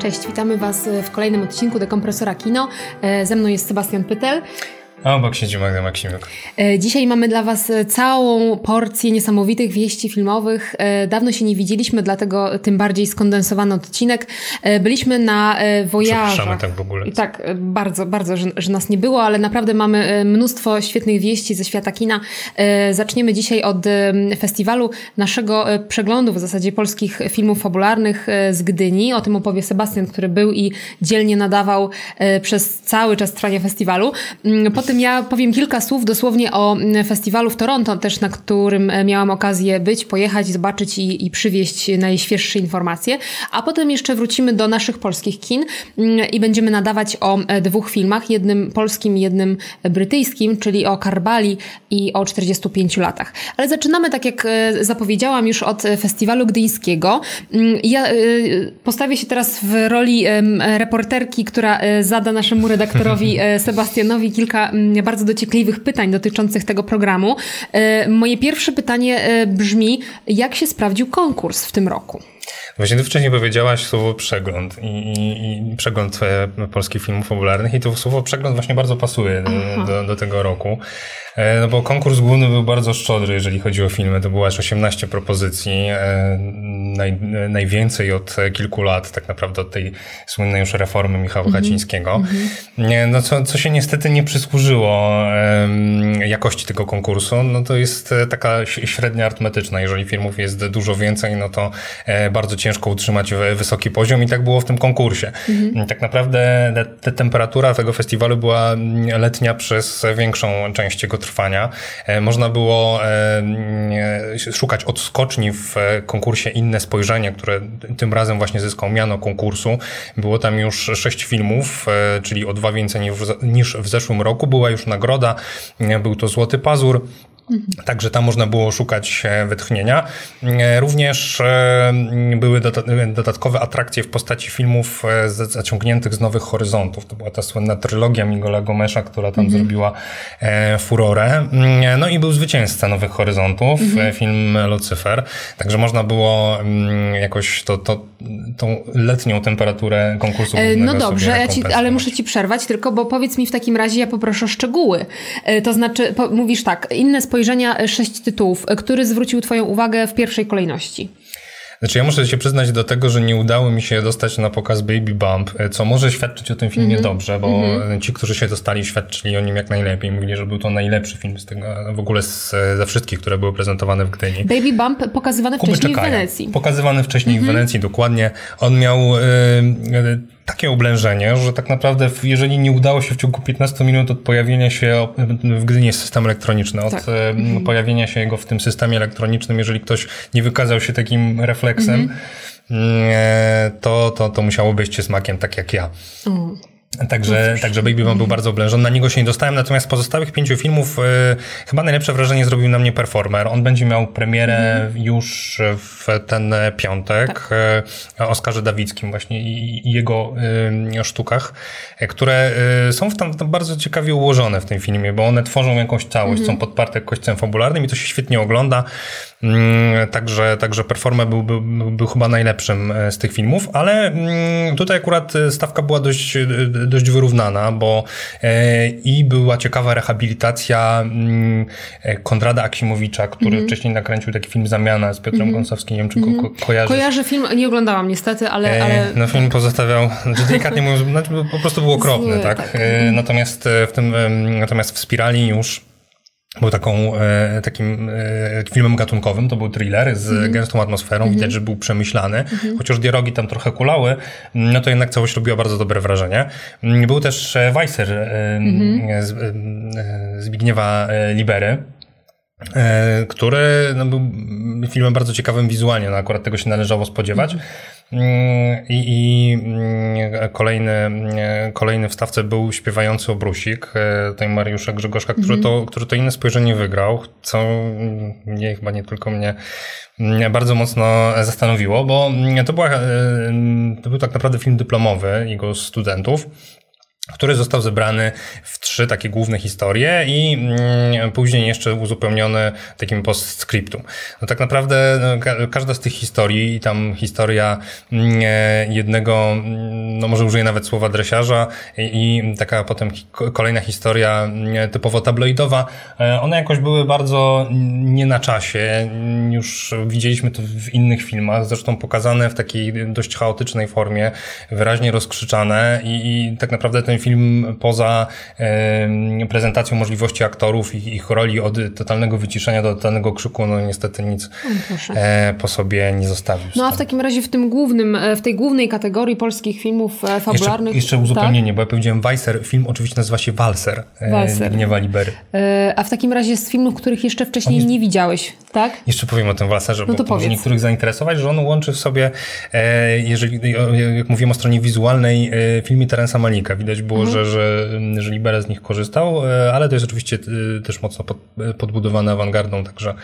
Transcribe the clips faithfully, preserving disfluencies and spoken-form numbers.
Cześć, witamy Was w kolejnym odcinku Dekompresora Kino. Ze mną jest Sebastian Pytel. A obok siedzi Magda Maksimiuk. Dzisiaj mamy dla Was całą porcję niesamowitych wieści filmowych. Dawno się nie widzieliśmy, dlatego tym bardziej skondensowany odcinek. Byliśmy na wojażach. Przepraszamy tak w ogóle. Tak, bardzo, bardzo, że, że nas nie było, ale naprawdę mamy mnóstwo świetnych wieści ze świata kina. Zaczniemy dzisiaj od festiwalu naszego przeglądu, w zasadzie polskich filmów fabularnych z Gdyni. O tym opowie Sebastian, który był i dzielnie nadawał przez cały czas trwania festiwalu. Potem ja powiem kilka słów dosłownie o festiwalu w Toronto, też na którym miałam okazję być, pojechać, zobaczyć i, i przywieźć najświeższe informacje. A potem jeszcze wrócimy do naszych polskich kin i będziemy nadawać o dwóch filmach, jednym polskim, jednym brytyjskim, czyli o Karbali i o czterdziestu pięciu latach. Ale zaczynamy, tak jak zapowiedziałam, już od festiwalu gdyńskiego. Ja postawię się teraz w roli reporterki, która zada naszemu redaktorowi Sebastianowi kilka bardzo dociekliwych pytań dotyczących tego programu. Moje pierwsze pytanie brzmi, jak się sprawdził konkurs w tym roku? Właśnie ty wcześniej powiedziałaś słowo przegląd i, i, i przegląd polskich filmów fabularnych i to słowo przegląd właśnie bardzo pasuje do, do, do tego roku. No bo konkurs główny był bardzo szczodry, jeżeli chodzi o filmy. To było aż osiemnaście propozycji, naj, najwięcej od kilku lat, tak naprawdę od tej słynnej już reformy Michała mm-hmm. Hacińskiego. Mm-hmm. No co, co się niestety nie przysłużyło jakości tego konkursu, no to jest taka średnia arytmetyczna. Jeżeli filmów jest dużo więcej, no to bardzo ciężko utrzymać wysoki poziom i tak było w tym konkursie. Mm-hmm. Tak naprawdę te, temperatura tego festiwalu była letnia przez większą część jego trwania. Można było szukać odskoczni w konkursie Inne Spojrzenie, które tym razem właśnie zyskał miano konkursu. Było tam już sześć filmów, czyli o dwa więcej niż w zeszłym roku. Była już nagroda, był to Złoty Pazur. Także tam można było szukać wytchnienia. Również były dodatkowe atrakcje w postaci filmów zaciągniętych z Nowych Horyzontów. To była ta słynna trylogia Miguela Gomesza, która tam mm-hmm. zrobiła furorę. No i był zwycięzca Nowych Horyzontów, mm-hmm. film Lucyfer. Także można było jakoś to, to, tą letnią temperaturę konkursu głównego No dobrze, sobie ja ci, ale muszę ci przerwać tylko, bo powiedz mi w takim razie, ja poproszę o szczegóły. To znaczy, po, mówisz tak, inne spojrzenia, sześć tytułów. Który zwrócił twoją uwagę w pierwszej kolejności? Znaczy ja muszę się przyznać do tego, że nie udało mi się dostać na pokaz Baby Bump, co może świadczyć o tym filmie mm-hmm. dobrze, bo mm-hmm. ci, którzy się dostali, świadczyli o nim jak najlepiej. Mówili, że był to najlepszy film z tego, w ogóle z, ze wszystkich, które były prezentowane w Gdyni. Baby Bump pokazywany Kuby wcześniej czekają. w Wenecji. Pokazywany wcześniej mm-hmm. w Wenecji, dokładnie. On miał y, y, takie oblężenie, że tak naprawdę jeżeli nie udało się w ciągu piętnastu minut od pojawienia się, w Gdyni jest system elektroniczny, od tak. mm-hmm. pojawienia się jego w tym systemie elektronicznym, jeżeli ktoś nie wykazał się takim refleksem, mm-hmm. to, to, to musiało być smakiem tak jak ja. Mm. Także, no także Baby Bump był bardzo oblężony. Na niego się nie dostałem, natomiast pozostałych pięciu filmów y, chyba najlepsze wrażenie zrobił na mnie Performer. On będzie miał premierę mm. już w ten piątek tak. y, o Oskarze Dawickim właśnie i, i jego y, sztukach, y, które y, są w tam, tam bardzo ciekawie ułożone w tym filmie, bo one tworzą jakąś całość, mm. są podparte kośćcem fabularnym i to się świetnie ogląda. Y, także, także Performer był, był, był chyba najlepszym z tych filmów, ale y, tutaj akurat stawka była dość y, dość wyrównana, bo e, i była ciekawa rehabilitacja m, Konrada Aksimowicza, który mm-hmm. wcześniej nakręcił taki film Zamiana z Piotrem mm-hmm. Gąsowskim. Nie wiem, czy go ko- kojarzysz. Kojarzę film, nie oglądałam niestety, ale... E, ale... No film pozostawiał, znaczy delikatnie mówiąc, znaczy, po prostu był okropny, tak? tak. E, natomiast w tym, e, natomiast w Spirali już był taką, e, takim e, filmem gatunkowym, to był thriller z mm-hmm. gęstą atmosferą, mm-hmm. widać, że był przemyślany, mm-hmm. chociaż dialogi tam trochę kulały, no to jednak całość robiła bardzo dobre wrażenie. Był też Weiser e, mm-hmm. z, e, Zbigniewa Libery, e, który no, był filmem bardzo ciekawym wizualnie, no akurat tego się należało spodziewać. Mm-hmm. I, i kolejny, kolejny w stawce był Śpiewający Obrusik, tutaj Mariusza Grzegorzka, mm-hmm. który, to, który to Inne Spojrzenie wygrał, co mnie, chyba nie tylko mnie, mnie bardzo mocno zastanowiło, bo to, była, to był tak naprawdę film dyplomowy jego studentów. który został zebrany w trzy takie główne historie i mm, później jeszcze uzupełniony takim postscriptum. No tak naprawdę no, ka- każda z tych historii, i tam historia mm, jednego, no może użyję nawet słowa dresiarza i, i taka potem hi- kolejna historia mm, typowo tabloidowa, e, one jakoś były bardzo nie na czasie. Już widzieliśmy to w innych filmach, zresztą pokazane w takiej dość chaotycznej formie, wyraźnie rozkrzyczane i, i tak naprawdę ten film poza e, prezentacją możliwości aktorów i ich roli od totalnego wyciszenia do totalnego krzyku, no niestety nic e, po sobie nie zostawił. No a w takim razie w tym głównym, w tej głównej kategorii polskich filmów fabularnych... Jeszcze, jeszcze uzupełnienie, tak? Bo ja powiedziałem Weiser, film oczywiście nazywa się Walser, Walser. Zbigniewa Libery. E, a w takim razie z filmów, których jeszcze wcześniej jest... nie widziałeś, tak? Jeszcze powiem o tym Walserze, no to bo powiedz. może niektórych zainteresować, że on łączy w sobie, e, jeżeli, jak mówiłem o stronie wizualnej, e, filmy Terensa Malicka. Widać było, mhm. że, że, że Libera z nich korzystał, ale to jest oczywiście też mocno pod, podbudowane awangardą, także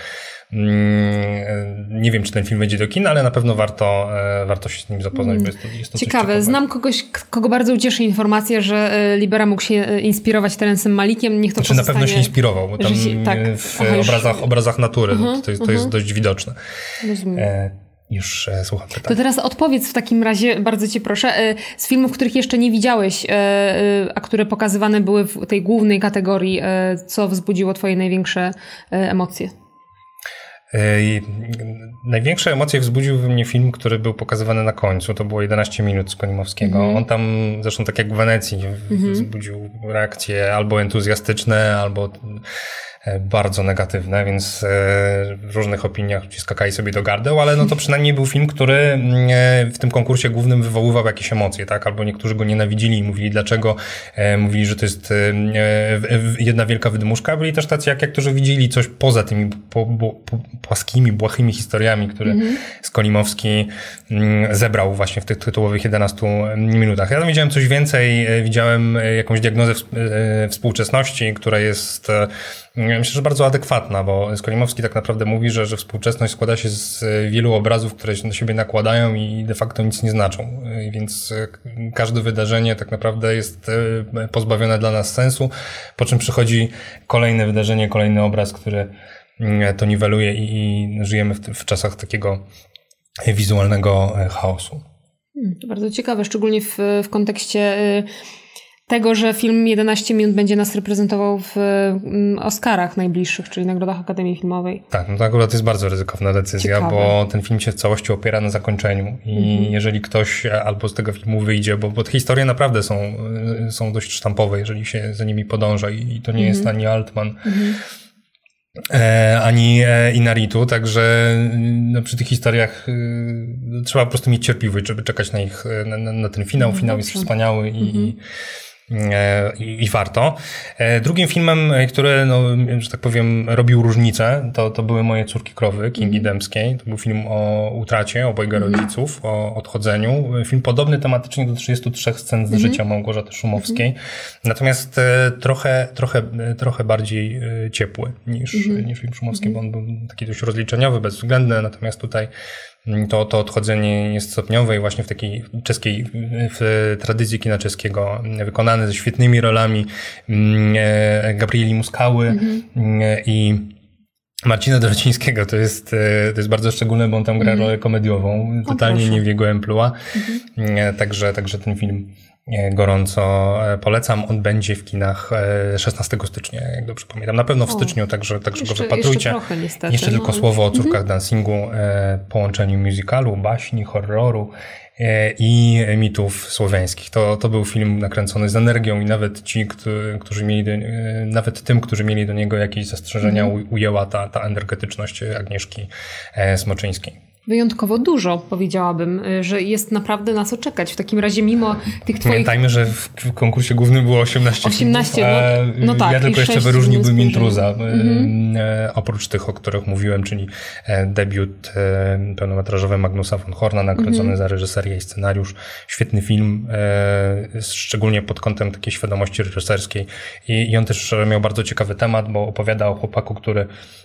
nie wiem, czy ten film wejdzie do kin, ale na pewno warto, warto się z nim zapoznać, bo jest to, jest to ciekawe. Znam kogoś, kogo bardzo ucieszy informacja, że Libera mógł się inspirować Terensem Malickiem. Niech to znaczy, na pewno się inspirował, bo tam się, tak. w Aha, obrazach, już... obrazach natury uh-huh, to, jest, to uh-huh. jest dość widoczne. E, Już e, słucham pytań. To teraz odpowiedz w takim razie, bardzo cię proszę, e, z filmów, których jeszcze nie widziałeś, e, e, a które pokazywane były w tej głównej kategorii, e, co wzbudziło twoje największe e, emocje? E, największe emocje wzbudził we mnie film, który był pokazywany na końcu. To było jedenaście minut Skolimowskiego. Mm-hmm. On tam, zresztą tak jak w Wenecji, mm-hmm. wzbudził reakcje albo entuzjastyczne, albo bardzo negatywne, więc w różnych opiniach ci skakali sobie do gardeł, ale no to przynajmniej był film, który w tym konkursie głównym wywoływał jakieś emocje, tak? Albo niektórzy go nienawidzili i mówili dlaczego, mówili, że to jest jedna wielka wydmuszka, byli też tacy jak, jak którzy widzieli coś poza tymi po, po, po, płaskimi, błahimi historiami, które mm-hmm. Skolimowski zebrał właśnie w tych tytułowych jedenastu minutach. Ja tam widziałem coś więcej, widziałem jakąś diagnozę współczesności, która jest myślę, że bardzo adekwatna, bo Skolimowski tak naprawdę mówi, że, że współczesność składa się z wielu obrazów, które się na siebie nakładają i de facto nic nie znaczą. Więc każde wydarzenie tak naprawdę jest pozbawione dla nas sensu, po czym przychodzi kolejne wydarzenie, kolejny obraz, który to niweluje i, i żyjemy w, w czasach takiego wizualnego chaosu. Hmm, to bardzo ciekawe, szczególnie w, w kontekście tego, że film jedenaście minut będzie nas reprezentował w Oscarach najbliższych, czyli Nagrodach Akademii Filmowej. Tak, no to akurat jest bardzo ryzykowna decyzja, ciekawe. Bo ten film się w całości opiera na zakończeniu i mhm. jeżeli ktoś albo z tego filmu wyjdzie, bo, bo te historie naprawdę są, są dość sztampowe, jeżeli się za nimi podąża i to nie mhm. jest ani Altman, mhm. E, ani e, Inaritu, także no, przy tych historiach e, trzeba po prostu mieć cierpliwość, żeby czekać na ich, na, na ten finał. Finał jest wspaniały i, i I, i warto. Drugim filmem, który, no, że tak powiem, robił różnicę, to, to były Moje córki krowy Kingi mm. Dębskiej. To był film o utracie obojga mm. rodziców, o odchodzeniu. Film podobny tematycznie do trzydziestu trzech scen z mm. życia Małgorzaty Szumowskiej. Mm. Natomiast e, trochę, trochę, trochę bardziej e, ciepły niż, mm. niż film Szumowski, mm. bo on był taki dość rozliczeniowy, bezwzględny. Natomiast tutaj To, to odchodzenie jest stopniowe i właśnie w takiej czeskiej, w tradycji kina czeskiego wykonane ze świetnymi rolami Gabrieli Muskały mm-hmm. i Marcina Dorocińskiego. To jest, to jest bardzo szczególne, bo on tam gra mm-hmm. rolę komediową, totalnie nie w jego emploi. Mm-hmm. Także, także ten film gorąco polecam. On będzie w kinach szesnastego stycznia, jak dobrze pamiętam. Na pewno w styczniu, o, także, także jeszcze, go wypatrujcie. Jeszcze, trochę, niestety, jeszcze no. tylko słowo o Córkach mm-hmm. dancingu, połączeniu musicalu, baśni, horroru i mitów słowiańskich. To, to był film nakręcony z energią i nawet ci, którzy, którzy mieli do, nawet tym, którzy mieli do niego jakieś zastrzeżenia, mm-hmm. ujęła ta, ta energetyczność Agnieszki Smoczyńskiej. Wyjątkowo dużo, powiedziałabym, że jest naprawdę na co czekać. W takim razie mimo tych twoich... Pamiętajmy, że w konkursie głównym było osiemnaście, osiemnaście filmów, no, no tak, ja tylko jeszcze wyróżniłbym Intruza. Mm-hmm. Oprócz tych, o których mówiłem, czyli debiut pełnometrażowy Magnusa von Horna, nagrodzony mm-hmm. za reżyserię i scenariusz. Świetny film, szczególnie pod kątem takiej świadomości reżyserskiej. I, i on też miał bardzo ciekawy temat, bo opowiada o chłopaku, który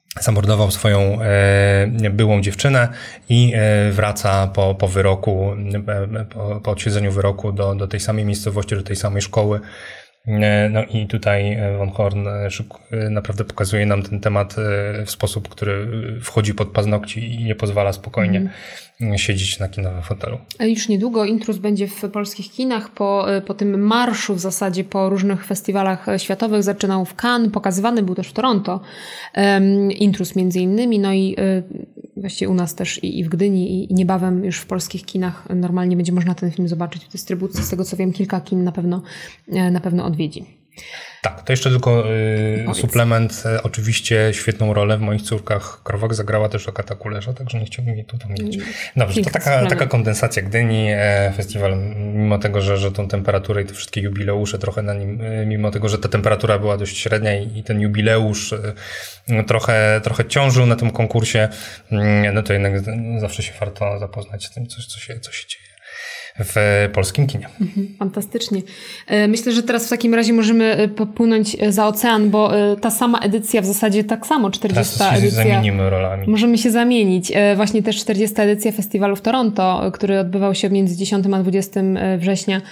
zamordował swoją e, byłą dziewczynę i e, wraca po, po wyroku, e, po, po odsiedzeniu wyroku do, do tej samej miejscowości, do tej samej szkoły. No i tutaj von Horn naprawdę pokazuje nam ten temat w sposób, który wchodzi pod paznokci i nie pozwala spokojnie mm. siedzieć na kinowym fotelu. Już niedługo Intruz będzie w polskich kinach po, po tym marszu w zasadzie po różnych festiwalach światowych. Zaczynał w Cannes, pokazywany był też w Toronto. Um, Intruz między innymi, no i y, właściwie u nas też i, i w Gdyni i, i niebawem już w polskich kinach normalnie będzie można ten film zobaczyć w dystrybucji. Z tego co wiem, kilka kin na pewno, na pewno odwiedzi. Tak, to jeszcze tylko y, suplement. Y, oczywiście świetną rolę w Moich córkach krowach zagrała też Agata Kulesza, także nie chciałbym jej tu pomnieć. Dobrze, to taka, taka kondensacja Gdyni, e, festiwal, mimo tego, że, że tą temperaturę i te wszystkie jubileusze trochę na nim, y, mimo tego, że ta temperatura była dość średnia i, i ten jubileusz y, trochę, trochę ciążył na tym konkursie, y, no to jednak zawsze się warto zapoznać z tym, co, co, się, co się dzieje w polskim kinie. Fantastycznie. Myślę, że teraz w takim razie możemy popłynąć za ocean, bo ta sama edycja w zasadzie tak samo, czterdziesta teraz się edycja. Zamienimy rolami. Możemy się zamienić. Właśnie też czterdziesta edycja festiwalu w Toronto, który odbywał się między dziesiątego a dwudziestego września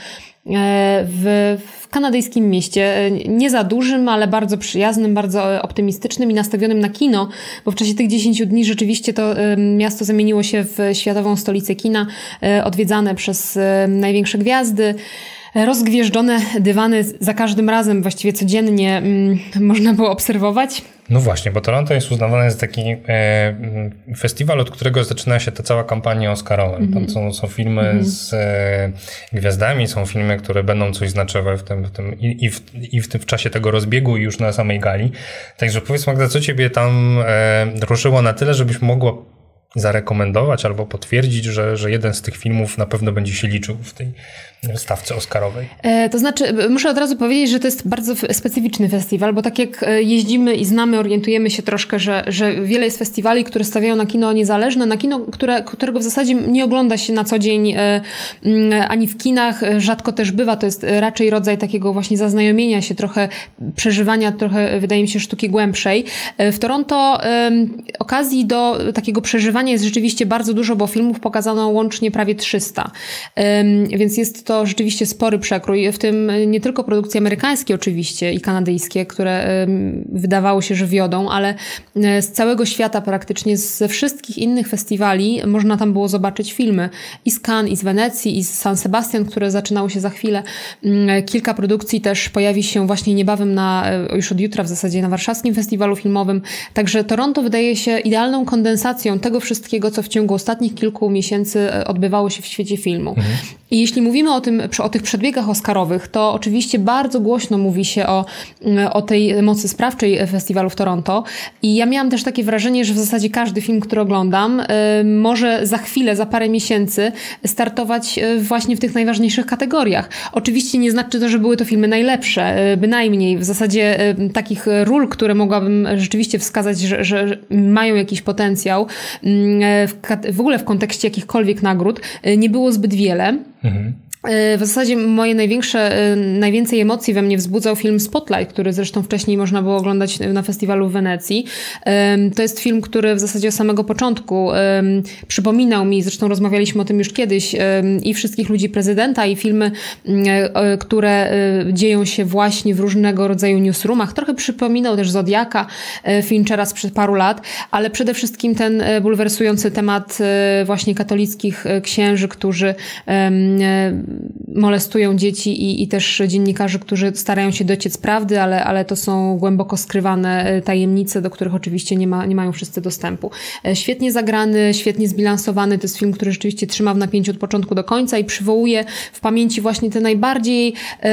w, w kanadyjskim mieście. Nie za dużym, ale bardzo przyjaznym, bardzo optymistycznym i nastawionym na kino, bo w czasie tych dziesięciu dni rzeczywiście to miasto zamieniło się w światową stolicę kina, odwiedzane przez największe gwiazdy. Rozgwieżdżone dywany za każdym razem, właściwie codziennie mm, można było obserwować. No właśnie, bo Toronto jest uznawane za taki e, festiwal, od którego zaczyna się ta cała kampania oscarowa. Mm-hmm. Tam są, są filmy mm-hmm. z e, gwiazdami, są filmy, które będą coś znaczyły w tym, w tym i, i, w, i w tym w czasie tego rozbiegu i już na samej gali. Także powiedz, Magda, co ciebie tam e, ruszyło na tyle, żebyś mogła zarekomendować albo potwierdzić, że, że jeden z tych filmów na pewno będzie się liczył w tej stawce oscarowej? E, to znaczy, muszę od razu powiedzieć, że to jest bardzo specyficzny festiwal, bo tak jak jeździmy i znamy, orientujemy się troszkę, że, że wiele jest festiwali, które stawiają na kino niezależne, na kino, które, którego w zasadzie nie ogląda się na co dzień e, ani w kinach, rzadko też bywa, to jest raczej rodzaj takiego właśnie zaznajomienia się, trochę przeżywania, trochę wydaje mi się sztuki głębszej. E, w Toronto e, okazji do takiego przeżywania jest rzeczywiście bardzo dużo, bo filmów pokazano łącznie prawie trzysta, e, więc jest to rzeczywiście spory przekrój, w tym nie tylko produkcje amerykańskie oczywiście i kanadyjskie, które wydawało się, że wiodą, ale z całego świata praktycznie, ze wszystkich innych festiwali można tam było zobaczyć filmy i z Cannes, i z Wenecji, i z San Sebastian, które zaczynało się za chwilę. Kilka produkcji też pojawi się właśnie niebawem na, już od jutra w zasadzie na warszawskim festiwalu filmowym. Także Toronto wydaje się idealną kondensacją tego wszystkiego, co w ciągu ostatnich kilku miesięcy odbywało się w świecie filmu. Mhm. I jeśli mówimy o tym, o tych przedbiegach oscarowych, to oczywiście bardzo głośno mówi się o, o tej mocy sprawczej festiwalu w Toronto. I ja miałam też takie wrażenie, że w zasadzie każdy film, który oglądam, może za chwilę, za parę miesięcy startować właśnie w tych najważniejszych kategoriach. Oczywiście nie znaczy to, że były to filmy najlepsze, bynajmniej. W zasadzie takich ról, które mogłabym rzeczywiście wskazać, że, że mają jakiś potencjał, w, w ogóle w kontekście jakichkolwiek nagród, nie było zbyt wiele. Mhm. W zasadzie moje największe, najwięcej emocji we mnie wzbudzał film Spotlight, który zresztą wcześniej można było oglądać na festiwalu w Wenecji. To jest film, który w zasadzie od samego początku przypominał mi, zresztą rozmawialiśmy o tym już kiedyś, i Wszystkich ludzi prezydenta, i filmy, które dzieją się właśnie w różnego rodzaju newsroomach. Trochę przypominał też Zodiaka Finchera sprzed paru lat, ale przede wszystkim ten bulwersujący temat właśnie katolickich księży, którzy molestują dzieci i, i też dziennikarzy, którzy starają się dociec prawdy, ale, ale to są głęboko skrywane tajemnice, do których oczywiście nie, ma, nie mają wszyscy dostępu. Świetnie zagrany, świetnie zbilansowany. To jest film, który rzeczywiście trzyma w napięciu od początku do końca i przywołuje w pamięci właśnie te najbardziej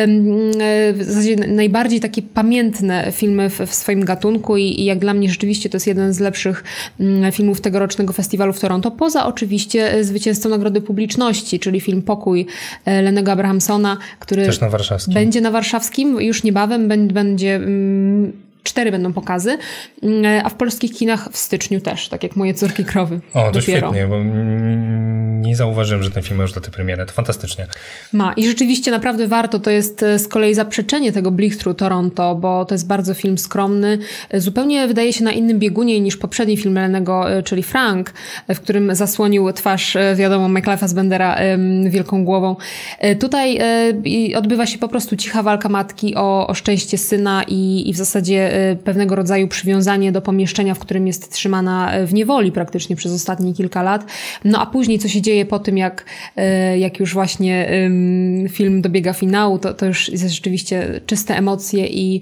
w zasadzie najbardziej takie pamiętne filmy w, w swoim gatunku i, i jak dla mnie rzeczywiście to jest jeden z lepszych filmów tegorocznego festiwalu w Toronto. Poza oczywiście zwycięzcą Nagrody Publiczności, czyli film Pokój Lennego Abrahamsona, który też na warszawskim. będzie na warszawskim, już niebawem będzie, cztery będą pokazy, a w polskich kinach w styczniu też, tak jak Moje córki krowy. O, to dopiero. Świetnie, bo nie, nie zauważyłem, że ten film ma już datę premiery. To fantastycznie. Ma i rzeczywiście naprawdę warto. To jest z kolei zaprzeczenie tego Blichtru Toronto, bo to jest bardzo film skromny. Zupełnie wydaje się na innym biegunie niż poprzedni film Renego, czyli Frank, w którym zasłonił twarz, wiadomo, Michaela Fassbendera wielką głową. Tutaj odbywa się po prostu cicha walka matki o, o szczęście syna i, i w zasadzie pewnego rodzaju przywiązanie do pomieszczenia, w którym jest trzymana w niewoli praktycznie przez ostatnie kilka lat. No a później co się dzieje po tym, jak, jak już właśnie film dobiega finału, to, to już jest rzeczywiście czyste emocje i,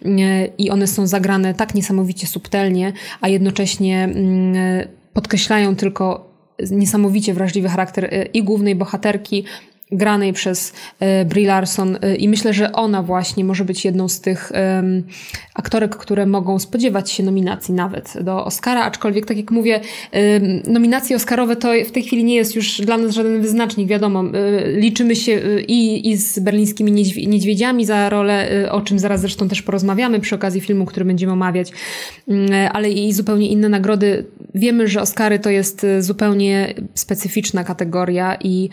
i one są zagrane tak niesamowicie subtelnie, a jednocześnie podkreślają tylko niesamowicie wrażliwy charakter i głównej bohaterki, granej przez e, Brie Larson e, i myślę, że ona właśnie może być jedną z tych e, aktorek, które mogą spodziewać się nominacji nawet do Oscara, aczkolwiek tak jak mówię, e, nominacje oscarowe to w tej chwili nie jest już dla nas żaden wyznacznik, wiadomo, e, liczymy się e, i, i z berlińskimi niedźwiedziami za rolę, e, o czym zaraz zresztą też porozmawiamy przy okazji filmu, który będziemy omawiać, e, ale i zupełnie inne nagrody. Wiemy, że Oscary to jest zupełnie specyficzna kategoria i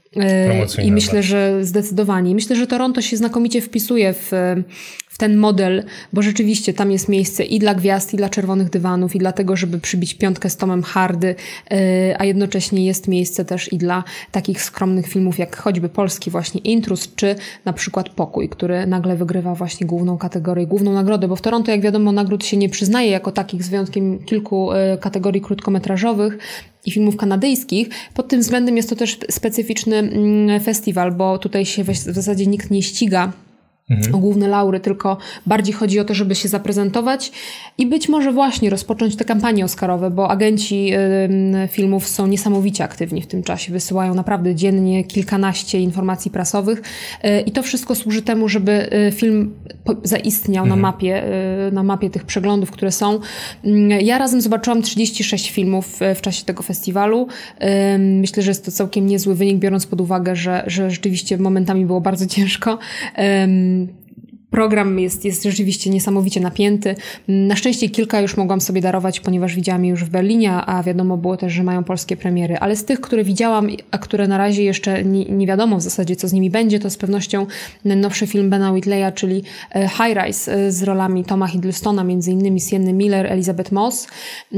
I myślę, że zdecydowanie. Myślę, że Toronto się znakomicie wpisuje w, w ten model, bo rzeczywiście tam jest miejsce i dla gwiazd, i dla czerwonych dywanów, i dla tego, żeby przybić piątkę z Tomem Hardy, a jednocześnie jest miejsce też i dla takich skromnych filmów, jak choćby polski właśnie Intruz, czy na przykład Pokój, który nagle wygrywa właśnie główną kategorię, główną nagrodę, bo w Toronto, jak wiadomo, nagród się nie przyznaje jako takich, z wyjątkiem kilku kategorii krótkometrażowych i filmów kanadyjskich. Pod tym względem jest to też specyficzny festiwal, bo tutaj się w zasadzie nikt nie ściga Mhm. o główne laury, tylko bardziej chodzi o to, żeby się zaprezentować i być może właśnie rozpocząć te kampanie oscarowe, bo agenci y, filmów są niesamowicie aktywni w tym czasie. Wysyłają naprawdę dziennie kilkanaście informacji prasowych y, i to wszystko służy temu, żeby y, film po- zaistniał mhm. na mapie, y, na mapie tych przeglądów, które są. Y, ja razem zobaczyłam trzydzieści sześć filmów y, w czasie tego festiwalu. Y, myślę, że jest to całkiem niezły wynik, biorąc pod uwagę, że, że rzeczywiście momentami było bardzo ciężko. Y, Program jest, jest rzeczywiście niesamowicie napięty. Na szczęście kilka już mogłam sobie darować, ponieważ widziałam je już w Berlinie, a wiadomo było też, że mają polskie premiery. Ale z tych, które widziałam, a które na razie jeszcze nie, nie wiadomo w zasadzie, co z nimi będzie, to z pewnością nowszy film Bena Whitleya, czyli High Rise z rolami Toma Hiddlestona, między innymi Sienny Miller, Elizabeth Moss.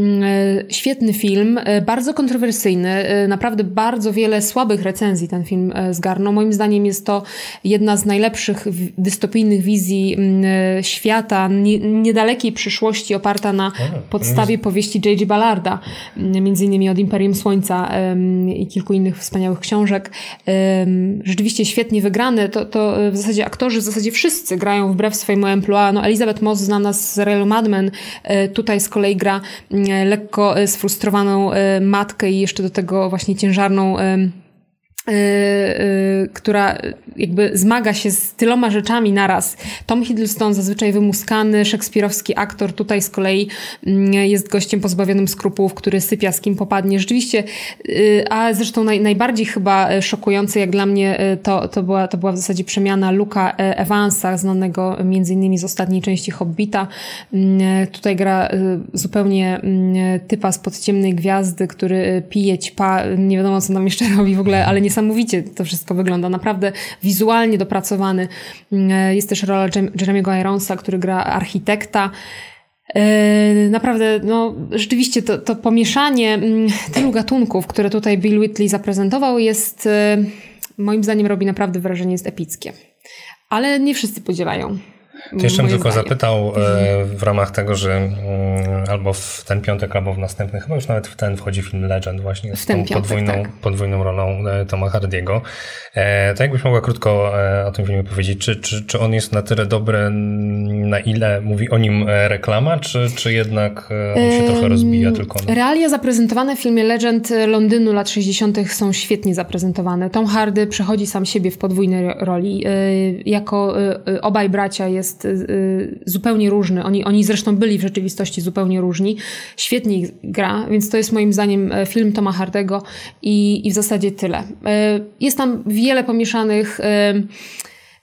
Świetny film, bardzo kontrowersyjny, naprawdę bardzo wiele słabych recenzji ten film zgarnął. Moim zdaniem jest to jedna z najlepszych dystopijnych wizji świata, nie, niedalekiej przyszłości, oparta na podstawie powieści J G Ballarda, między innymi od Imperium Słońca um, i kilku innych wspaniałych książek. Um, rzeczywiście świetnie wygrane. To, to w zasadzie aktorzy, w zasadzie wszyscy grają wbrew swojemu emploi. No, Elizabeth Moss znana z serialu Mad Men, tutaj z kolei gra lekko sfrustrowaną matkę i jeszcze do tego właśnie ciężarną Yy, yy, która jakby zmaga się z tyloma rzeczami naraz. Tom Hiddleston, zazwyczaj wymuskany, szekspirowski aktor, tutaj z kolei yy, jest gościem pozbawionym skrupułów, który sypia z kim popadnie. Rzeczywiście, yy, a zresztą naj, najbardziej chyba szokujące jak dla mnie yy, to, to, była, to była w zasadzie przemiana Luka Evansa, znanego między innymi z ostatniej części Hobbita. Yy, tutaj gra yy, zupełnie yy, typa spod Ciemnej Gwiazdy, który pije, ćpa, nie wiadomo co nam jeszcze robi w ogóle, ale nie Niesamowicie to wszystko wygląda, naprawdę wizualnie dopracowany. Jest też rola Jeremy'ego Ironsa, który gra architekta. Naprawdę, no rzeczywiście to, to pomieszanie tylu gatunków, które tutaj Bill Whitley zaprezentował, jest, moim zdaniem robi naprawdę wrażenie, jest epickie. Ale nie wszyscy podzielają. To jeszcze bym tylko zdanie. zapytał e, w ramach tego, że m, albo w ten piątek, albo w następny, chyba już nawet w ten wchodzi film Legend właśnie z tą piątek, podwójną, tak. podwójną rolą e, Toma Hardiego. E, to jakbyś mogła krótko e, o tym filmie powiedzieć, czy, czy, czy on jest na tyle dobry, na ile mówi o nim reklama, czy, czy jednak on się e, trochę rozbija tylko na... Realia zaprezentowane w filmie Legend Londynu lat sześćdziesiątych są świetnie zaprezentowane. Tom Hardy przechodzi sam siebie w podwójnej roli. E, jako e, obaj bracia jest jest y, zupełnie różny. Oni, oni zresztą byli w rzeczywistości zupełnie różni. Świetnie ich gra, więc to jest moim zdaniem film Toma Hardego i, i w zasadzie tyle. Y, jest tam wiele pomieszanych y,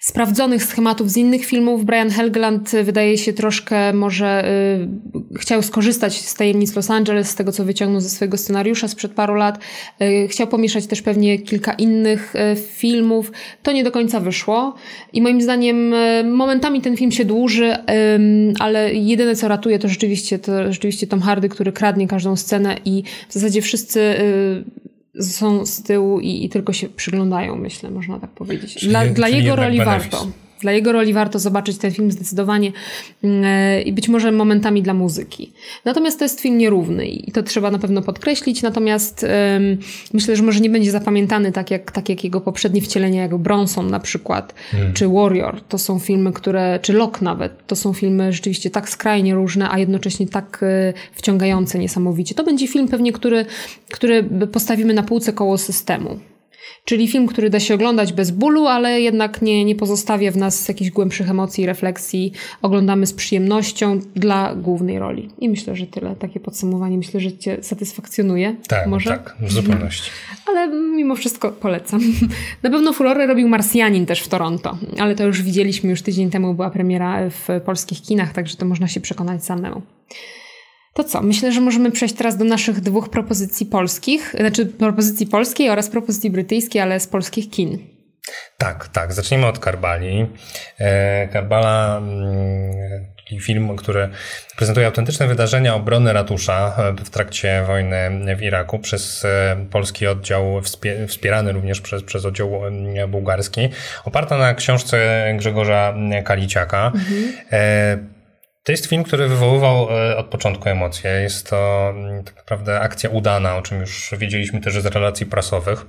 sprawdzonych schematów z innych filmów. Brian Helgeland wydaje się troszkę może y, chciał skorzystać z tajemnic Los Angeles, z tego co wyciągnął ze swojego scenariusza sprzed paru lat. Y, chciał pomieszać też pewnie kilka innych y, filmów. To nie do końca wyszło i moim zdaniem y, momentami ten film się dłuży, y, ale jedyne co ratuje to rzeczywiście, to rzeczywiście Tom Hardy, który kradnie każdą scenę i w zasadzie wszyscy y, są z tyłu i, i tylko się przyglądają, myślę, można tak powiedzieć. Czyli, dla dla jego roli benefis. warto. Dla jego roli warto zobaczyć ten film zdecydowanie yy, i być może momentami dla muzyki. Natomiast to jest film nierówny i to trzeba na pewno podkreślić. Natomiast yy, myślę, że może nie będzie zapamiętany tak jak, tak jak jego poprzednie wcielenia, jak Bronson na przykład, hmm. czy Warrior. To są filmy, które, czy Lock nawet, to są filmy rzeczywiście tak skrajnie różne, a jednocześnie tak yy, wciągające niesamowicie. To będzie film pewnie, który, który postawimy na półce koło systemu. Czyli film, który da się oglądać bez bólu, ale jednak nie, nie pozostawia w nas jakichś głębszych emocji i refleksji. Oglądamy z przyjemnością dla głównej roli. I myślę, że tyle. Takie podsumowanie myślę, że cię satysfakcjonuje. Tak, może? tak, w zupełności. Ale mimo wszystko polecam. Na pewno furorę robił Marsjanin też w Toronto, ale to już widzieliśmy, już tydzień temu była premiera w polskich kinach, także to można się przekonać samemu. To co? Myślę, że możemy przejść teraz do naszych dwóch propozycji polskich, znaczy propozycji polskiej oraz propozycji brytyjskiej, ale z polskich kin. Tak, tak. Zacznijmy od Karbali. Karbala, czyli film, który prezentuje autentyczne wydarzenia obrony ratusza w trakcie wojny w Iraku przez polski oddział, wspierany również przez, przez oddział bułgarski, oparta na książce Grzegorza Kaliciaka. Mhm. To jest film, który wywoływał od początku emocje. Jest to tak naprawdę akcja udana, o czym już wiedzieliśmy też z relacji prasowych.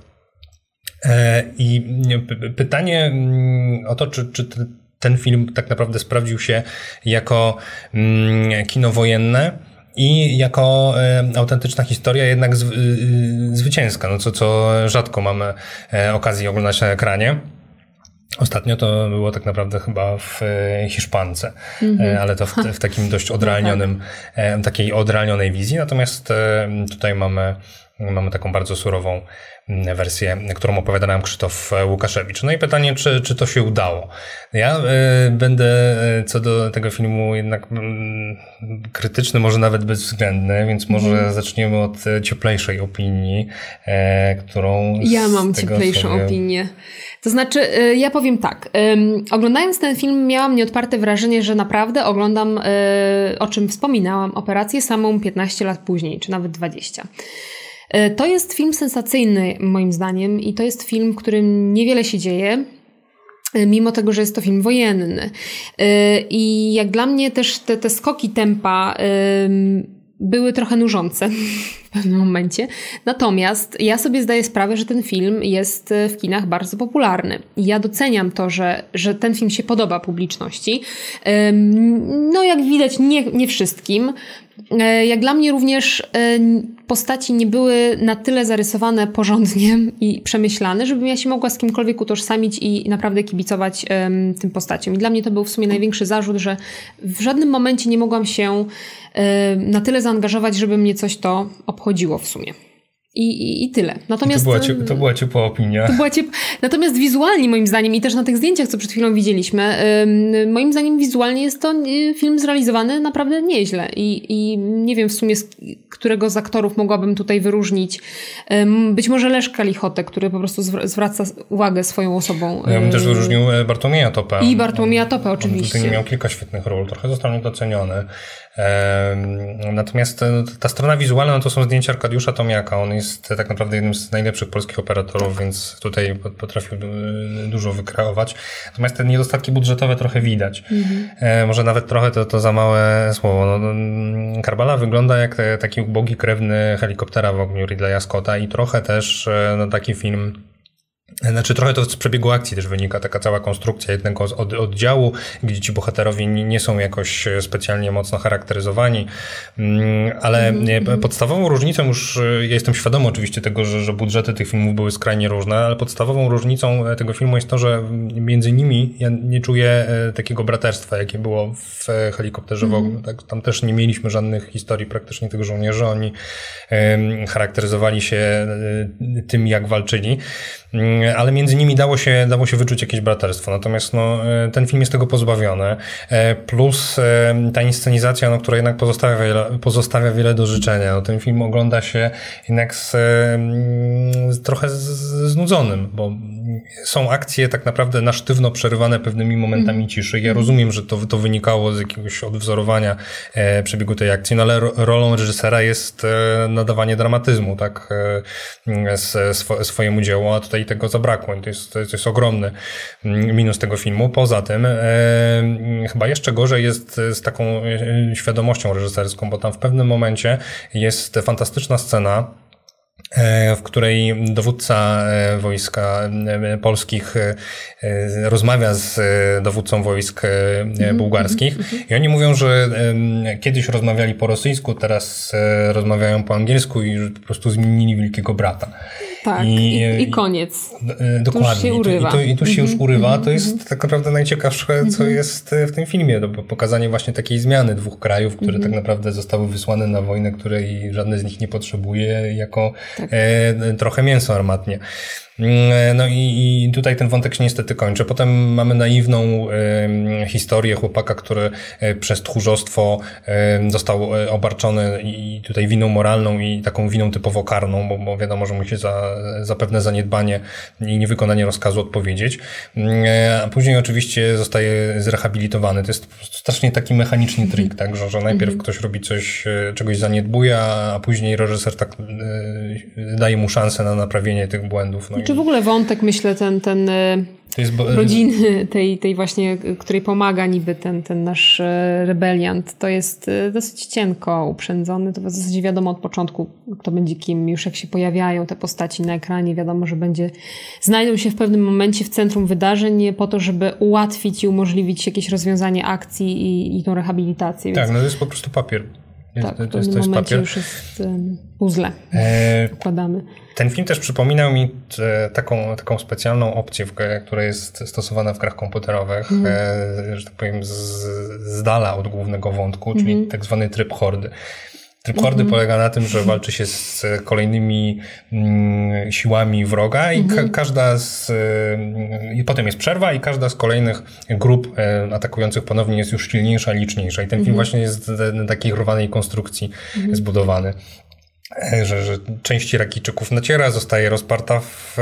I pytanie o to, czy, czy ten film tak naprawdę sprawdził się jako kino wojenne i jako autentyczna historia, jednak zwycięska, no co, co rzadko mamy okazję oglądać na ekranie. Ostatnio to było tak naprawdę chyba w Hiszpance, mm-hmm. ale to w, w takim dość odrealnionym, no tak. takiej odrealnionej wizji. Natomiast tutaj mamy, mamy taką bardzo surową wersję, którą opowiada nam Krzysztof Łukaszewicz. No i pytanie, czy, czy to się udało. Ja y, będę co do tego filmu jednak y, krytyczny, może nawet bezwzględny, więc może mm. zaczniemy od cieplejszej opinii, y, którą... Ja mam cieplejszą sobie... opinię. To znaczy, y, ja powiem tak. Y, oglądając ten film miałam nieodparte wrażenie, że naprawdę oglądam, y, o czym wspominałam, operację samą piętnaście lat później, czy nawet dwadzieścia. To jest film sensacyjny moim zdaniem i to jest film, w którym niewiele się dzieje, mimo tego, że jest to film wojenny. I jak dla mnie też te, te skoki tempa były trochę nużące w pewnym momencie. Natomiast ja sobie zdaję sprawę, że ten film jest w kinach bardzo popularny. I ja doceniam to, że, że ten film się podoba publiczności. No jak widać nie, nie wszystkim. Jak dla mnie również postaci nie były na tyle zarysowane porządnie i przemyślane, żebym ja się mogła z kimkolwiek utożsamić i naprawdę kibicować um, tym postaciom. I dla mnie to był w sumie największy zarzut, że w żadnym momencie nie mogłam się um, na tyle zaangażować, żeby mnie coś to obchodziło w sumie. I, i, I tyle. Natomiast, to, była ciep- to była ciepła opinia. To była ciep- Natomiast wizualnie moim zdaniem i też na tych zdjęciach, co przed chwilą widzieliśmy, ym, moim zdaniem wizualnie jest to y, film zrealizowany naprawdę nieźle. I, I nie wiem w sumie z którego z aktorów mogłabym tutaj wyróżnić. Ym, być może Leszka Lichotę, który po prostu zwr- zwraca uwagę swoją osobą. Ja bym też wyróżnił Bartłomieja Topę. I Bartłomieja Topę oczywiście. On tutaj miał kilka świetnych ról. Trochę został niedoceniony. Ym, natomiast ta strona wizualna no to są zdjęcia Arkadiusza Tomiaka. On jest jest tak naprawdę jednym z najlepszych polskich operatorów, tak. Więc tutaj potrafił dużo wykreować. Natomiast te niedostatki budżetowe trochę widać. Mhm. E, może nawet trochę to, to za małe słowo. No, Karbala wygląda jak taki ubogi krewny Helikoptera w ogniu Ridleya Scotta i trochę też no, taki film. Znaczy trochę to z przebiegu akcji też wynika, taka cała konstrukcja jednego od, oddziału, gdzie ci bohaterowie nie, nie są jakoś specjalnie mocno charakteryzowani, ale mm-hmm. podstawową różnicą, już ja jestem świadomy oczywiście tego, że, że budżety tych filmów były skrajnie różne, ale podstawową różnicą tego filmu jest to, że między nimi ja nie czuję takiego braterstwa, jakie było w Helikopterze mm-hmm. w ogóle. Tak, tam też nie mieliśmy żadnych historii praktycznie tych żołnierzy, oni um, charakteryzowali się tym, jak walczyli. ale między nimi dało się, dało się wyczuć jakieś braterstwo. Natomiast no, ten film jest tego pozbawiony. Plus ta inscenizacja, no, która jednak pozostawia wiele, pozostawia wiele do życzenia. No, ten film ogląda się jednak z, z trochę z, znudzonym, bo są akcje tak naprawdę na sztywno przerywane pewnymi momentami mm. ciszy. Ja rozumiem, że to, to wynikało z jakiegoś odwzorowania e, przebiegu tej akcji, no ale ro, rolą reżysera jest e, nadawanie dramatyzmu, tak, e, z, swo, swojemu dziełu, a tutaj tego zabrakło. I to jest, to jest ogromny minus tego filmu. Poza tym e, chyba jeszcze gorzej jest z taką świadomością reżyserską, bo tam w pewnym momencie jest fantastyczna scena, w której dowódca wojska polskich rozmawia z dowódcą wojsk bułgarskich i oni mówią, że kiedyś rozmawiali po rosyjsku, teraz rozmawiają po angielsku i że po prostu zmienili Wielkiego Brata. Tak, i, i, i koniec. Dokładnie. Tu się urywa. I tu, i tu się już urywa. To jest tak naprawdę najciekawsze, co jest w tym filmie. No, bo pokazanie właśnie takiej zmiany dwóch krajów, które tak naprawdę zostały wysłane na wojnę, której żadne z nich nie potrzebuje, jako tak. e, trochę mięso armatnie. No i, i tutaj ten wątek się niestety kończy. Potem mamy naiwną e, historię chłopaka, który e, przez tchórzostwo e, został obarczony i tutaj winą moralną i taką winą typowo karną, bo, bo wiadomo, że musi za, za pewne zaniedbanie i niewykonanie rozkazu odpowiedzieć. E, a później oczywiście zostaje zrehabilitowany. To jest strasznie taki mechaniczny trik, tak, że, że najpierw mm-hmm. ktoś robi coś, czegoś zaniedbuje, a później reżyser tak e, daje mu szansę na naprawienie tych błędów. No Czy w ogóle wątek, myślę, ten, ten bo... rodziny, tej, tej właśnie, której pomaga niby ten, ten nasz rebeliant, to jest dosyć cienko uprzędzony. To w zasadzie wiadomo od początku, kto będzie kim. Już jak się pojawiają te postaci na ekranie, wiadomo, że będzie znajdą się w pewnym momencie w centrum wydarzeń po to, żeby ułatwić i umożliwić jakieś rozwiązanie akcji i, i tą rehabilitację. Tak, Więc... no to jest po prostu papier. Tak, w pewnym to jest momencie papier. Już jest um, puzzle. E, układamy. Ten film też przypominał mi e, taką, taką specjalną opcję, w, która jest stosowana w grach komputerowych, mm. e, że tak powiem z, z dala od głównego wątku, mm. czyli tak zwany tryb hordy. Tryb hordy mm-hmm. polega na tym, że walczy się z kolejnymi mm, siłami wroga i ka- mm-hmm. każda z... Y, i potem jest przerwa i każda z kolejnych grup y, atakujących ponownie jest już silniejsza, liczniejsza. I ten mm-hmm. film właśnie jest na takiej rwanej konstrukcji mm-hmm. zbudowany. Że, że część Irakijczyków naciera, zostaje rozparta w,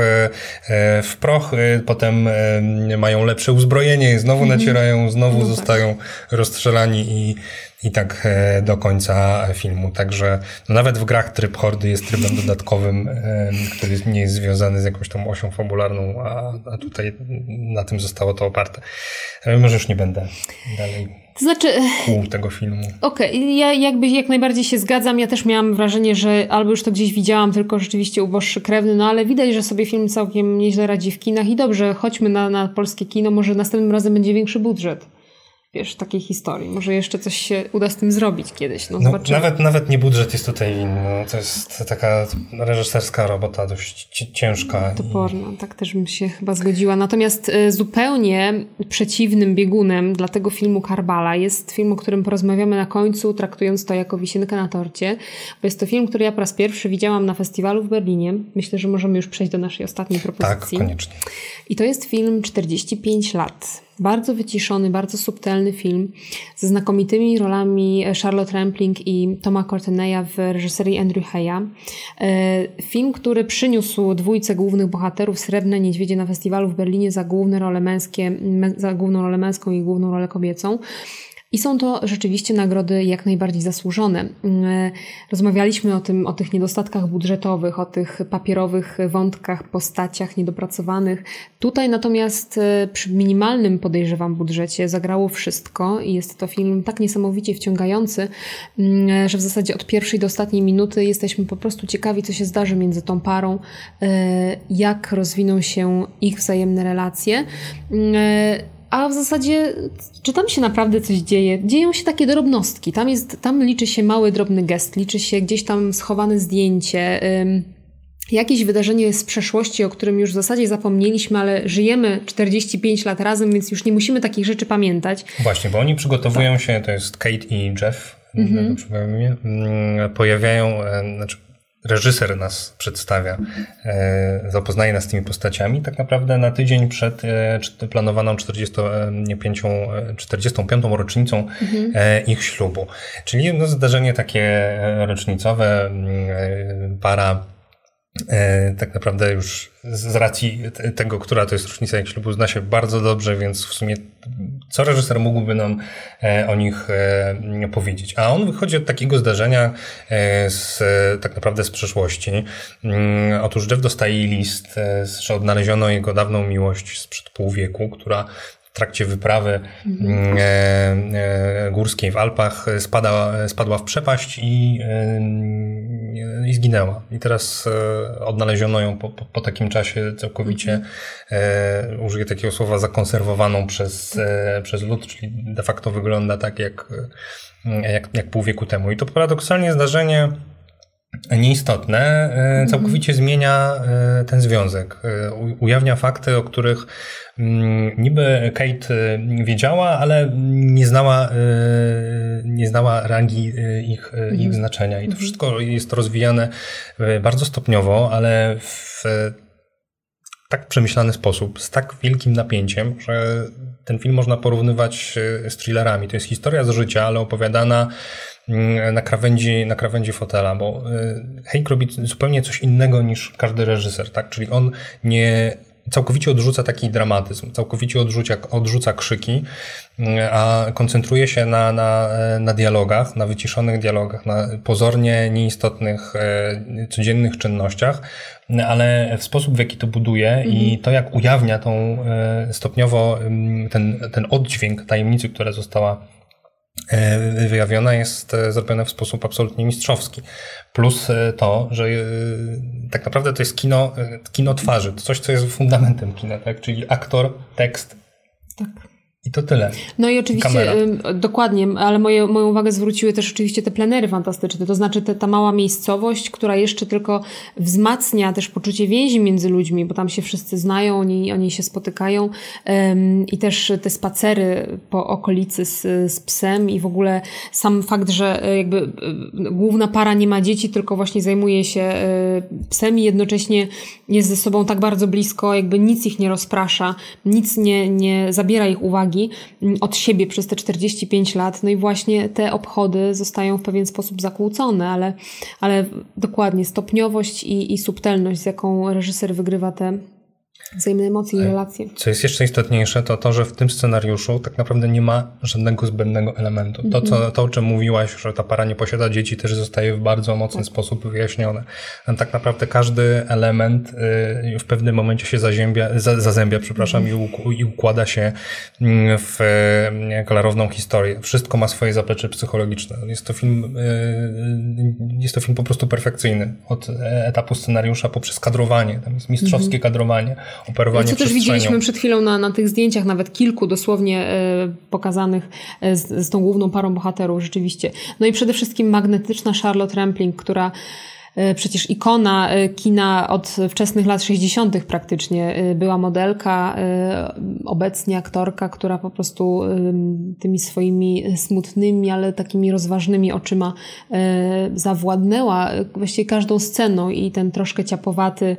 w proch, potem mają lepsze uzbrojenie, znowu mm-hmm. nacierają, znowu no zostają tak. rozstrzelani i, i tak do końca filmu. Także no nawet w grach tryb hordy jest trybem dodatkowym, który nie jest związany z jakąś tą osią fabularną, a, a tutaj na tym zostało to oparte. Może już nie będę dalej... To znaczy... Pół tego filmu. Okej, okay. Ja jakby jak najbardziej się zgadzam. Ja też miałam wrażenie, że albo już to gdzieś widziałam, tylko rzeczywiście uboższy krewny, no ale widać, że sobie film całkiem nieźle radzi w kinach i dobrze, chodźmy na, na polskie kino, może następnym razem będzie większy budżet. Wiesz, takiej historii. Może jeszcze coś się uda z tym zrobić kiedyś. No, no, nawet, nawet nie budżet jest tutaj inny. To jest taka reżyserska robota dość ciężka. Toporna. I... Tak też bym się chyba zgodziła. Natomiast y, zupełnie przeciwnym biegunem dla tego filmu Karbala jest film, o którym porozmawiamy na końcu, traktując to jako wisienkę na torcie. Bo jest to film, który ja po raz pierwszy widziałam na festiwalu w Berlinie. Myślę, że możemy już przejść do naszej ostatniej propozycji. Tak, koniecznie. I to jest film czterdzieści pięć lat. Bardzo wyciszony, bardzo subtelny film ze znakomitymi rolami Charlotte Rampling i Toma Courtenaya w reżyserii Andrew Heya. Film, który przyniósł dwójce głównych bohaterów Srebrne Niedźwiedzie na festiwalu w Berlinie za główne role męskie, za główną rolę męską i główną rolę kobiecą. I są to rzeczywiście nagrody jak najbardziej zasłużone. Rozmawialiśmy o tym, o tych niedostatkach budżetowych, o tych papierowych wątkach, postaciach niedopracowanych. Tutaj natomiast przy minimalnym, podejrzewam, budżecie zagrało wszystko i jest to film tak niesamowicie wciągający, że w zasadzie od pierwszej do ostatniej minuty jesteśmy po prostu ciekawi, co się zdarzy między tą parą, jak rozwiną się ich wzajemne relacje. A w zasadzie, czy tam się naprawdę coś dzieje? Dzieją się takie drobnostki. Tam, jest, tam liczy się mały, drobny gest, liczy się gdzieś tam schowane zdjęcie, ym, jakieś wydarzenie z przeszłości, o którym już w zasadzie zapomnieliśmy, ale żyjemy czterdzieści pięć lat razem, więc już nie musimy takich rzeczy pamiętać. Właśnie, bo oni przygotowują tak. się, to jest Kate i Jeff, mm-hmm. pojawiają, znaczy reżyser nas przedstawia, zapoznaje nas z tymi postaciami, tak naprawdę na tydzień przed planowaną czterdziestą piątą rocznicą mhm. ich ślubu. Czyli no, zdarzenie takie rocznicowe, para tak naprawdę już z racji tego, która to jest rocznica ich ślubu, zna się bardzo dobrze, więc w sumie co reżyser mógłby nam o nich powiedzieć? A on wychodzi od takiego zdarzenia z, tak naprawdę z przeszłości. Otóż Jeff dostaje list, że odnaleziono jego dawną miłość sprzed pół wieku, która w trakcie wyprawy mhm. górskiej w Alpach spada, spadła w przepaść i, i zginęła. I teraz odnaleziono ją po, po, po takim czasie całkowicie, mhm. użyję takiego słowa, zakonserwowaną przez, przez lud, czyli de facto wygląda tak jak, jak, jak pół wieku temu. I to paradoksalnie zdarzenie nieistotne całkowicie mhm. zmienia ten związek. Ujawnia fakty, o których niby Kate wiedziała, ale nie znała, nie znała rangi ich, mhm. ich znaczenia. I to wszystko jest rozwijane bardzo stopniowo, ale w tak przemyślany sposób, z tak wielkim napięciem, że ten film można porównywać z thrillerami. To jest historia z życia, ale opowiadana na krawędzi, na krawędzi fotela, bo Hayek robi zupełnie coś innego niż każdy reżyser, tak? Czyli on nie całkowicie odrzuca taki dramatyzm, całkowicie odrzuca, odrzuca krzyki, a koncentruje się na, na, na dialogach, na wyciszonych dialogach, na pozornie nieistotnych, codziennych czynnościach, ale w sposób, w jaki to buduje mhm. i to, jak ujawnia tą stopniowo ten, ten oddźwięk tajemnicy, która została wyjawiona, jest zrobione w sposób absolutnie mistrzowski. Plus to, że tak naprawdę to jest kino, kino twarzy, to coś, co jest fundamentem kina, tak? Czyli aktor, tekst. Tak. I to tyle. No i oczywiście, y, dokładnie, ale moje, moją uwagę zwróciły też oczywiście te plenery fantastyczne, to znaczy te, ta mała miejscowość, która jeszcze tylko wzmacnia też poczucie więzi między ludźmi, bo tam się wszyscy znają, oni, oni się spotykają ym, i też te spacery po okolicy z, z psem i w ogóle sam fakt, że jakby y, główna para nie ma dzieci, tylko właśnie zajmuje się y, psem i jednocześnie jest ze sobą tak bardzo blisko, jakby nic ich nie rozprasza, nic nie, nie zabiera ich uwagi od siebie przez te czterdzieści pięć lat, no i właśnie te obchody zostają w pewien sposób zakłócone, ale, ale dokładnie stopniowość i, i subtelność, z jaką reżyser wygrywa te wzajemne emocje i relacje. Co jest jeszcze istotniejsze, to to, że w tym scenariuszu tak naprawdę nie ma żadnego zbędnego elementu. To, co, to o czym mówiłaś, że ta para nie posiada dzieci, też zostaje w bardzo mocny tak. sposób wyjaśnione. Tak naprawdę każdy element w pewnym momencie się zaziębia, zazębia, przepraszam, mm. i układa się w klarowną historię. Wszystko ma swoje zaplecze psychologiczne. Jest to film, jest to film po prostu perfekcyjny. Od etapu scenariusza poprzez kadrowanie. Tam jest mistrzowskie mm. kadrowanie. Operowanie co też widzieliśmy przed chwilą na, na tych zdjęciach, nawet kilku dosłownie e, pokazanych e, z, z tą główną parą bohaterów rzeczywiście. No i przede wszystkim magnetyczna Charlotte Rampling, która przecież ikona kina od wczesnych lat sześćdziesiątych praktycznie. Była modelka, obecnie aktorka, która po prostu tymi swoimi smutnymi, ale takimi rozważnymi oczyma zawładnęła właściwie każdą sceną i ten troszkę ciapowaty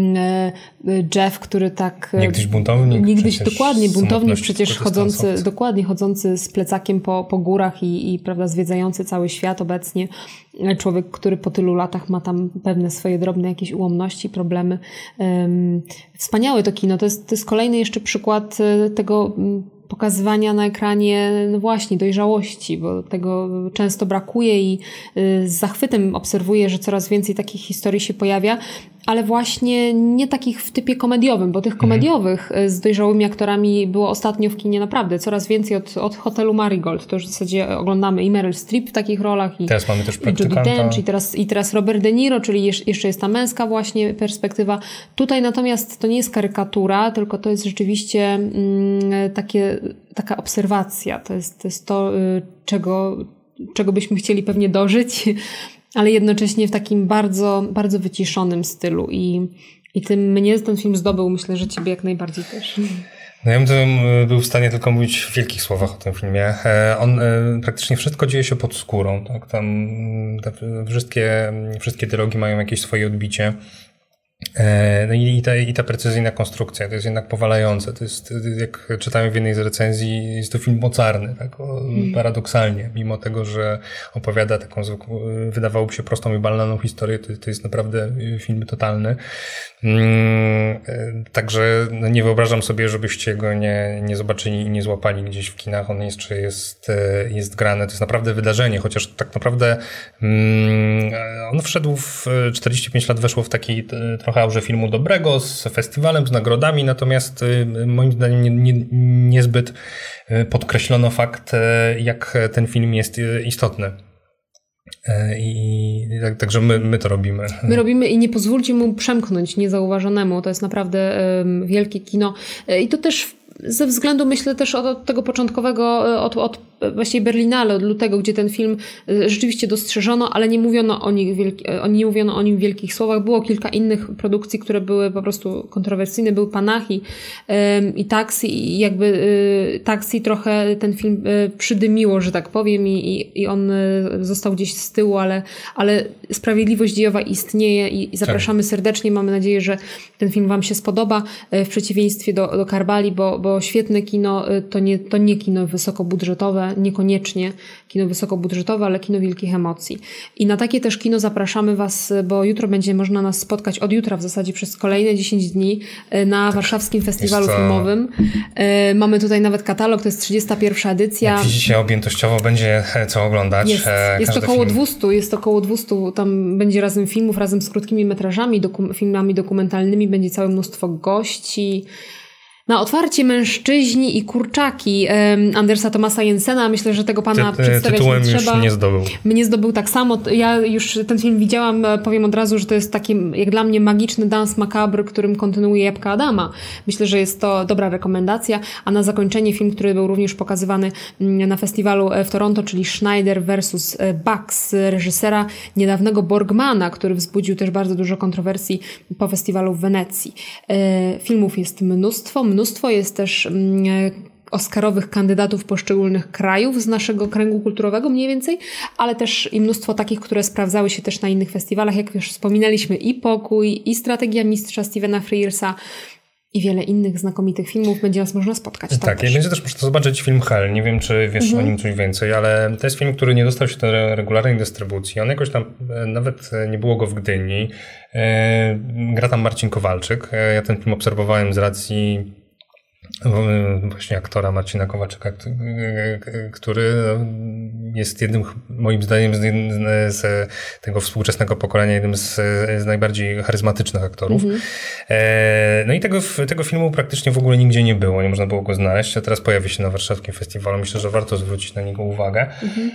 Jeff, który tak... Niegdyś buntownik. Niegdyś dokładnie buntownik, przecież chodzący, dokładnie chodzący z plecakiem po, po górach i, i prawda, zwiedzający cały świat obecnie. Człowiek, który po tylu latach ma tam pewne swoje drobne jakieś ułomności, problemy. Um, wspaniałe to kino. To jest, to jest kolejny jeszcze przykład tego pokazywania na ekranie, no właśnie, dojrzałości, bo tego często brakuje i z zachwytem obserwuję, że coraz więcej takich historii się pojawia, ale właśnie nie takich w typie komediowym, bo tych komediowych mm. z dojrzałymi aktorami było ostatnio w kinie naprawdę coraz więcej od, od Hotelu Marigold. To już w zasadzie oglądamy i Meryl Streep w takich rolach i, teraz mamy też i Judi Dench i teraz, i teraz Robert De Niro, czyli jeszcze jest ta męska właśnie perspektywa. Tutaj natomiast to nie jest karykatura, tylko to jest rzeczywiście mm, takie, taka obserwacja. To jest to, jest to czego, czego byśmy chcieli pewnie dożyć, ale jednocześnie w takim bardzo, bardzo wyciszonym stylu i, i tym mnie ten film zdobył, myślę, że ciebie jak najbardziej też. No ja bym był w stanie tylko mówić w wielkich słowach o tym filmie. On praktycznie wszystko dzieje się pod skórą, tak? Tam te wszystkie, wszystkie dialogi mają jakieś swoje odbicie. No i ta, i ta precyzyjna konstrukcja to jest jednak powalające. To jest, jak czytałem w jednej z recenzji, jest to film mocarny, tak? O, hmm. paradoksalnie. Mimo tego, że opowiada taką zwykłą, wydawałoby się prostą i banalną historię, to, to jest naprawdę film totalny. Hmm, także no nie wyobrażam sobie, żebyście go nie, nie zobaczyli i nie złapali gdzieś w kinach. On jeszcze jest, jest grany. To jest naprawdę wydarzenie, chociaż tak naprawdę hmm, on wszedł w czterdzieści pięć lat, weszło w taki trochę aurze filmu dobrego, z festiwalem, z nagrodami, natomiast moim zdaniem nie, nie, niezbyt podkreślono fakt, jak ten film jest istotny. I tak, także my, my to robimy. My robimy i nie pozwólcie mu przemknąć niezauważonemu. To jest naprawdę um, wielkie kino. I to też ze względu, myślę, też od tego początkowego, od, od właściwie Berlinale, od lutego, gdzie ten film rzeczywiście dostrzeżono, ale nie mówiono o nim, wielki, nie mówiono o nim w wielkich słowach. Było kilka innych produkcji, które były po prostu kontrowersyjne. Był Panahi um, i Taxi i jakby y, Taxi trochę ten film y, przydymiło, że tak powiem, i, i on y, został gdzieś z tyłu, ale, ale sprawiedliwość dziejowa istnieje i, i zapraszamy tak. serdecznie. Mamy nadzieję, że ten film wam się spodoba, y, w przeciwieństwie do, do Karbali, bo, bo świetne kino y, to nie, to nie kino wysokobudżetowe, niekoniecznie kino wysokobudżetowe, ale kino wielkich emocji. I na takie też kino zapraszamy was, bo jutro będzie można nas spotkać, od jutra w zasadzie przez kolejne dziesięć dni na tak, Warszawskim Festiwalu Filmowym. Mamy tutaj nawet katalog, to jest trzydziesta pierwsza edycja. Jak widzicie, objętościowo będzie co oglądać. Jest, jest około film. dwieście, jest około dwieście, tam będzie razem filmów, razem z krótkimi metrażami, doku- filmami dokumentalnymi, będzie całe mnóstwo gości. Na otwarcie Mężczyźni i kurczaki Andersa Thomasa Jensena. Myślę, że tego pana Ty, przedstawiać nie trzeba. Już nie zdobył. Mnie zdobył tak samo. Ja już ten film widziałam, powiem od razu, że to jest taki, jak dla mnie, magiczny dans macabre, którym kontynuuje Jabłka Adama. Myślę, że jest to dobra rekomendacja. A na zakończenie film, który był również pokazywany na festiwalu w Toronto, czyli Schneider versus Bugs, reżysera niedawnego Borgmana, który wzbudził też bardzo dużo kontrowersji po festiwalu w Wenecji. Filmów jest mnóstwo. Mnóstwo jest też mm, oscarowych kandydatów poszczególnych krajów z naszego kręgu kulturowego mniej więcej, ale też i mnóstwo takich, które sprawdzały się też na innych festiwalach, jak już wspominaliśmy, i Pokój, i Strategia Mistrza Stephena Frearsa i wiele innych znakomitych filmów. Będzie nas można spotkać. Tak, tak i będzie też można zobaczyć film Hell. Nie wiem, czy wiesz mhm. o nim coś więcej, ale to jest film, który nie dostał się do regularnej dystrybucji. On jakoś tam, nawet nie było go w Gdyni. Gra tam Marcin Kowalczyk. Ja ten film obserwowałem z racji właśnie aktora Marcina Kowalczyka, który jest jednym, moim zdaniem, z tego współczesnego pokolenia, jednym z, z najbardziej charyzmatycznych aktorów. Mm-hmm. No i tego, tego filmu praktycznie w ogóle nigdzie nie było, nie można było go znaleźć, a teraz pojawi się na Warszawskim Festiwalu. Myślę, że warto zwrócić na niego uwagę, mm-hmm.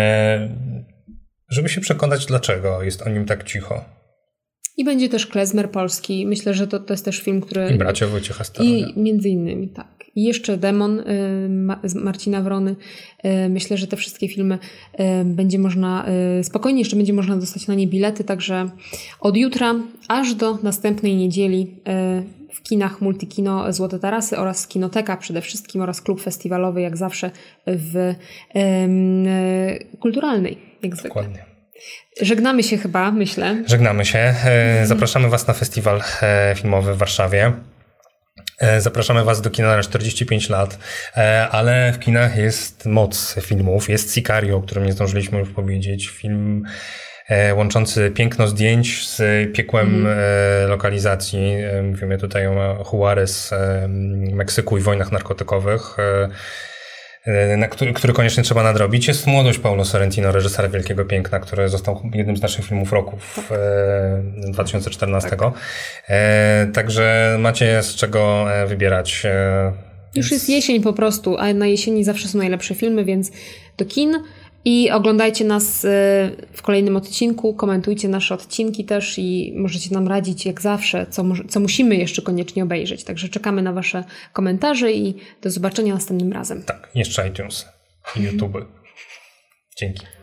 żeby się przekonać, dlaczego jest o nim tak cicho. I będzie też Klezmer polski. Myślę, że to, to jest też film, który... I bracia Wojciecha Staronia. I między innymi, tak. I jeszcze Demon y, Ma- Marcina Wrony. Y, myślę, że te wszystkie filmy y, będzie można... Y, spokojnie jeszcze będzie można dostać na nie bilety, także od jutra aż do następnej niedzieli y, w kinach Multikino Złote Tarasy oraz Kinoteka przede wszystkim oraz klub festiwalowy, jak zawsze w y, y, kulturalnej, jak zwykle. Dokładnie. Żegnamy się chyba, myślę. Żegnamy się. Zapraszamy was na festiwal filmowy w Warszawie. Zapraszamy was do kina na czterdzieści pięć lat, ale w kinach jest moc filmów. Jest Sicario, o którym nie zdążyliśmy już powiedzieć. Film łączący piękno zdjęć z piekłem mm. lokalizacji. Mówimy tutaj o Juarez, Meksyku i wojnach narkotykowych, na który, który koniecznie trzeba nadrobić. Jest Młodość Paulo Sorrentino, reżysera Wielkiego Piękna, który został jednym z naszych filmów roku w dwa tysiące czternastego. Tak. Także macie z czego wybierać. Już jest jesień po prostu, a na jesieni zawsze są najlepsze filmy, więc do kin. I oglądajcie nas w kolejnym odcinku, komentujcie nasze odcinki też i możecie nam radzić jak zawsze, co, co musimy jeszcze koniecznie obejrzeć. Także czekamy na wasze komentarze i do zobaczenia następnym razem. Tak, jeszcze iTunes i YouTube. Dzięki.